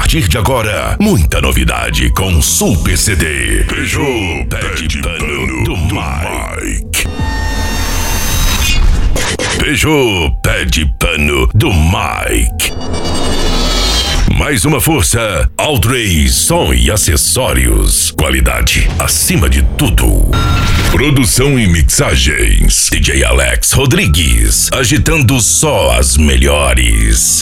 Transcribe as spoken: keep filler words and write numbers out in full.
partir de agora, muita novidade com Super C D. Peugeot Pé de Pano do Mike. Peugeot Pé de Pano do Mike. Mais uma força, All-Trace Som e Acessórios. Qualidade acima de tudo. Produção e mixagens, D J Alex Rodrigues, agitando só as melhores.